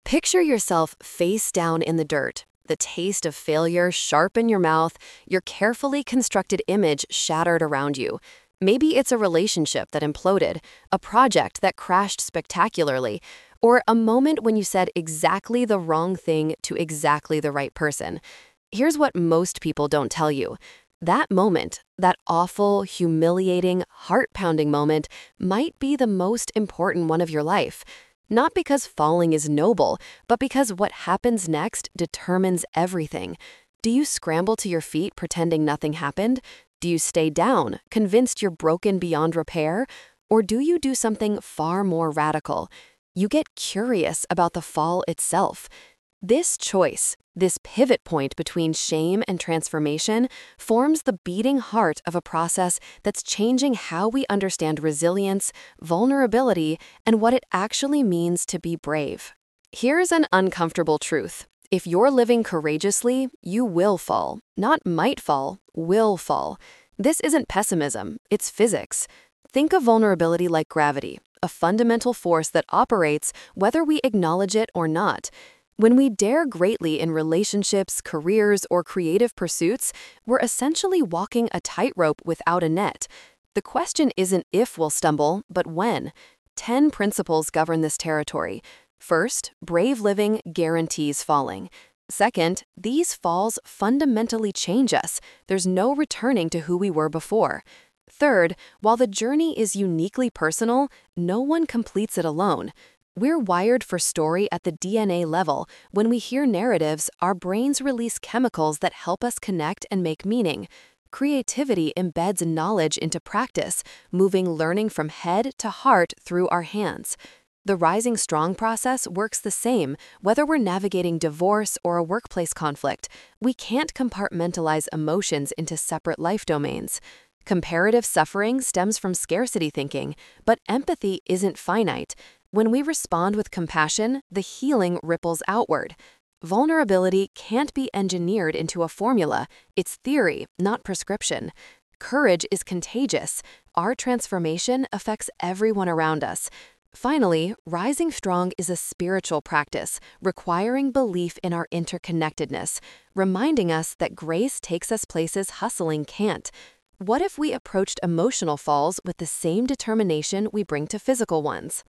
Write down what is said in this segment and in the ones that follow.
Picture yourself face down in the dirt, the taste of failure sharp in your mouth, your carefully constructed image shattered around you. Maybe it's a relationship that imploded, a project that crashed spectacularly, or a moment when you said exactly the wrong thing to exactly the right person. Here's what most people don't tell you. That moment, that awful, humiliating, heart-pounding moment, might be the most important one of your life. Not because falling is noble, but because what happens next determines everything. Do you scramble to your feet pretending nothing happened? Do you stay down, convinced you're broken beyond repair? Or do you do something far more radical? You get curious about the fall itself. This choice, this pivot point between shame and transformation, forms the beating heart of a process that's changing how we understand resilience, vulnerability, and what it actually means to be brave. Here's an uncomfortable truth. If you're living courageously, you will fall. Not might fall, will fall. This isn't pessimism, it's physics. Think of vulnerability like gravity, a fundamental force that operates whether we acknowledge it or not. When we dare greatly in relationships, careers, or creative pursuits, we're essentially walking a tightrope without a net. The question isn't if we'll stumble, but when. 10 principles govern this territory. First, brave living guarantees falling. Second, these falls fundamentally change us. There's no returning to who we were before. Third, while the journey is uniquely personal, no one completes it alone. We're wired for story at the DNA level. When we hear narratives, our brains release chemicals that help us connect and make meaning. Creativity embeds knowledge into practice, moving learning from head to heart through our hands. The Rising Strong process works the same, whether we're navigating divorce or a workplace conflict. We can't compartmentalize emotions into separate life domains. Comparative suffering stems from scarcity thinking, but empathy isn't finite. When we respond with compassion, the healing ripples outward. Vulnerability can't be engineered into a formula. It's theory, not prescription. Courage is contagious. Our transformation affects everyone around us. Finally, rising strong is a spiritual practice, requiring belief in our interconnectedness, reminding us that grace takes us places hustling can't. What if we approached emotional falls with the same determination we bring to physical ones?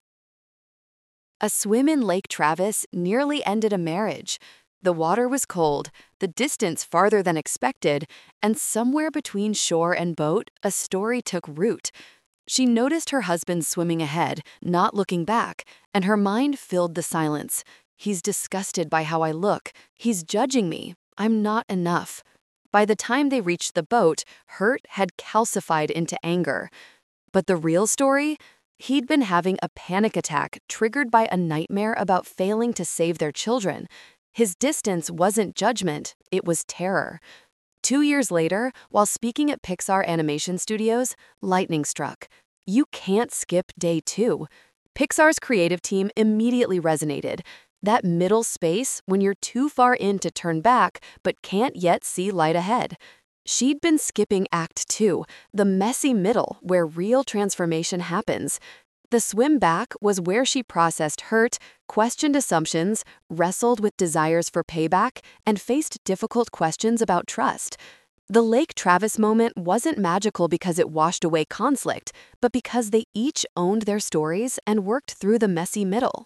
A swim in Lake Travis nearly ended a marriage. The water was cold, the distance farther than expected, and somewhere between shore and boat, a story took root. She noticed her husband swimming ahead, not looking back, and her mind filled the silence. He's disgusted by how I look. He's judging me. I'm not enough. By the time they reached the boat, hurt had calcified into anger. But the real story? He'd been having a panic attack triggered by a nightmare about failing to save their children. His distance wasn't judgment, it was terror. 2 years later, while speaking at Pixar Animation Studios, lightning struck. You can't skip day 2. Pixar's creative team immediately resonated. That middle space when you're too far in to turn back but can't yet see light ahead. She'd been skipping Act 2, the messy middle where real transformation happens. The swim back was where she processed hurt, questioned assumptions, wrestled with desires for payback, and faced difficult questions about trust. The Lake Travis moment wasn't magical because it washed away conflict, but because they each owned their stories and worked through the messy middle.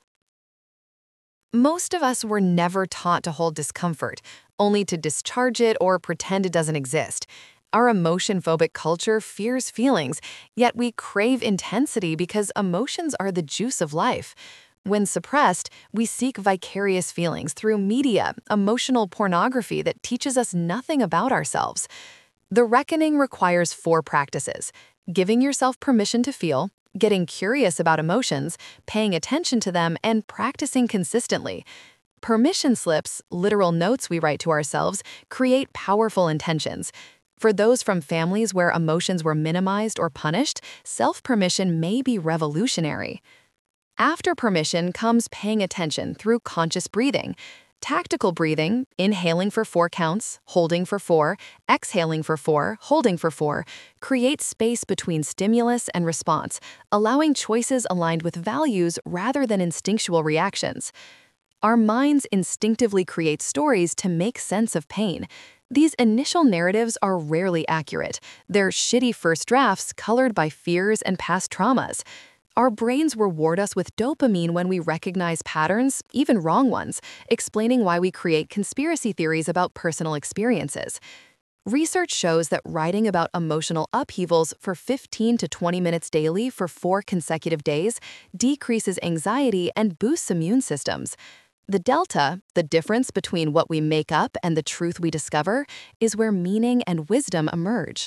Most of us were never taught to hold discomfort, only to discharge it or pretend it doesn't exist. Our emotion-phobic culture fears feelings, yet we crave intensity because emotions are the juice of life. When suppressed, we seek vicarious feelings through media, emotional pornography that teaches us nothing about ourselves. The reckoning requires 4 practices: giving yourself permission to feel, getting curious about emotions, paying attention to them, and practicing consistently. Permission slips, literal notes we write to ourselves, create powerful intentions. For those from families where emotions were minimized or punished, self-permission may be revolutionary. After permission comes paying attention through conscious breathing. Tactical breathing, inhaling for 4 counts, holding for 4, exhaling for 4, holding for 4, creates space between stimulus and response, allowing choices aligned with values rather than instinctual reactions. Our minds instinctively create stories to make sense of pain. These initial narratives are rarely accurate. They're shitty first drafts colored by fears and past traumas. Our brains reward us with dopamine when we recognize patterns, even wrong ones, explaining why we create conspiracy theories about personal experiences. Research shows that writing about emotional upheavals for 15 to 20 minutes daily for 4 consecutive days decreases anxiety and boosts immune systems. The delta, the difference between what we make up and the truth we discover, is where meaning and wisdom emerge.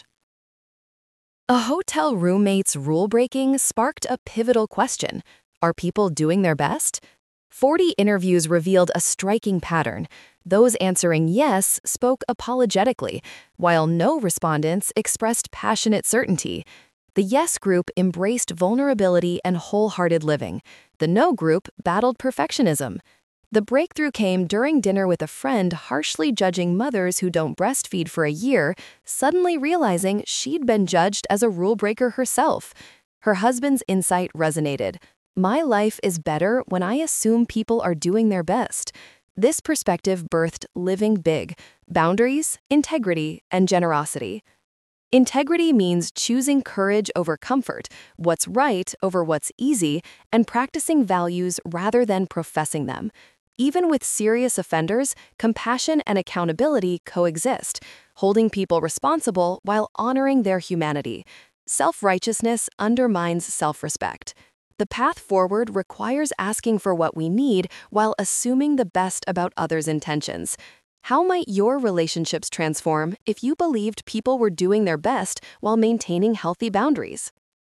A hotel roommate's rule breaking sparked a pivotal question. Are people doing their best? 40 interviews revealed a striking pattern. Those answering yes spoke apologetically, while no respondents expressed passionate certainty. The yes group embraced vulnerability and wholehearted living. The no group battled perfectionism. The breakthrough came during dinner with a friend harshly judging mothers who don't breastfeed for a year, suddenly realizing she'd been judged as a rule breaker herself. Her husband's insight resonated. My life is better when I assume people are doing their best. This perspective birthed Living Big: boundaries, integrity, and generosity. Integrity means choosing courage over comfort, what's right over what's easy, and practicing values rather than professing them. Even with serious offenders, compassion and accountability coexist, holding people responsible while honoring their humanity. Self-righteousness undermines self-respect. The path forward requires asking for what we need while assuming the best about others' intentions. How might your relationships transform if you believed people were doing their best while maintaining healthy boundaries?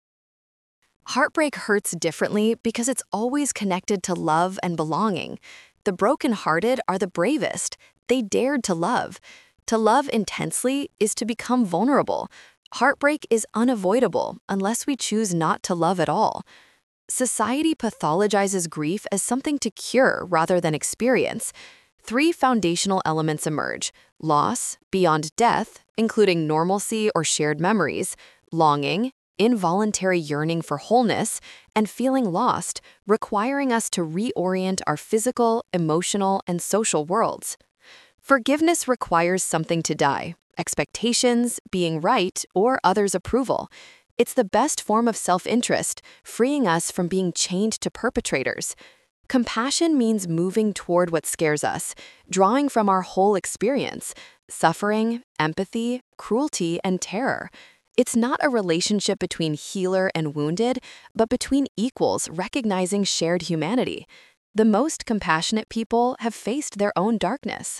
Heartbreak hurts differently because it's always connected to love and belonging. The brokenhearted are the bravest. They dared to love. To love intensely is to become vulnerable. Heartbreak is unavoidable unless we choose not to love at all. Society pathologizes grief as something to cure rather than experience. 3 foundational elements emerge: loss, beyond death, including normalcy or shared memories; longing, involuntary yearning for wholeness; and feeling lost, requiring us to reorient our physical, emotional, and social worlds. Forgiveness requires something to die: expectations, being right, or others' approval. It's the best form of self-interest, freeing us from being chained to perpetrators. Compassion means moving toward what scares us, drawing from our whole experience: suffering, empathy, cruelty, and terror. It's not a relationship between healer and wounded, but between equals recognizing shared humanity. The most compassionate people have faced their own darkness.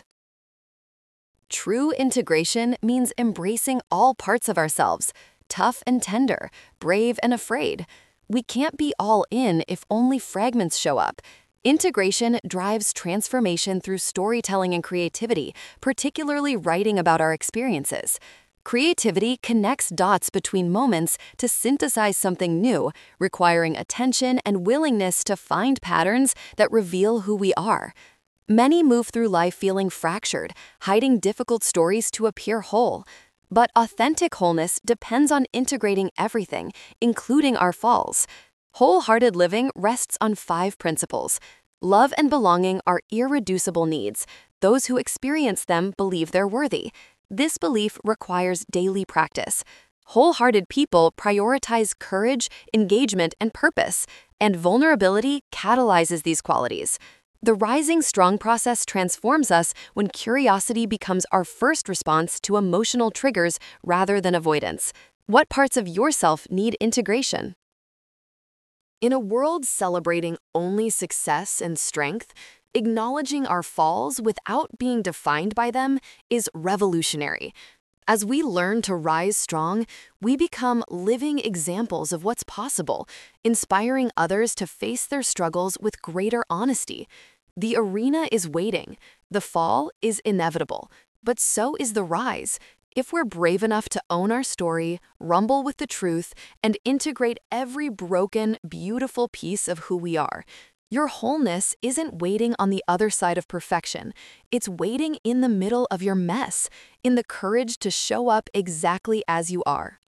True integration means embracing all parts of ourselves: tough and tender, brave and afraid. We can't be all in if only fragments show up. Integration drives transformation through storytelling and creativity, particularly writing about our experiences. Creativity connects dots between moments to synthesize something new, requiring attention and willingness to find patterns that reveal who we are. Many move through life feeling fractured, hiding difficult stories to appear whole. But authentic wholeness depends on integrating everything, including our falls. Wholehearted living rests on 5 principles. Love and belonging are irreducible needs. Those who experience them believe they're worthy. This belief requires daily practice. Wholehearted people prioritize courage, engagement, and purpose, and vulnerability catalyzes these qualities. The Rising Strong process transforms us when curiosity becomes our first response to emotional triggers rather than avoidance. What parts of yourself need integration? In a world celebrating only success and strength, acknowledging our falls without being defined by them is revolutionary. As we learn to rise strong, we become living examples of what's possible, inspiring others to face their struggles with greater honesty. The arena is waiting. The fall is inevitable, but so is the rise. If we're brave enough to own our story, rumble with the truth, and integrate every broken, beautiful piece of who we are, your wholeness isn't waiting on the other side of perfection. It's waiting in the middle of your mess, in the courage to show up exactly as you are.